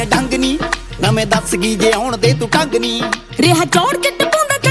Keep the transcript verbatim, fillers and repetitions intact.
ਦੀਆਂ ਡੰਗ ਨੀ, ਨਵੇਂ ਦੱਸ ਗਈ ਜੇ ਆਉਣ ਦੇ ਤੂੰ ਢੰਗ ਨੀ। ਰਿਹਾ ਚੌੜ ਕੇ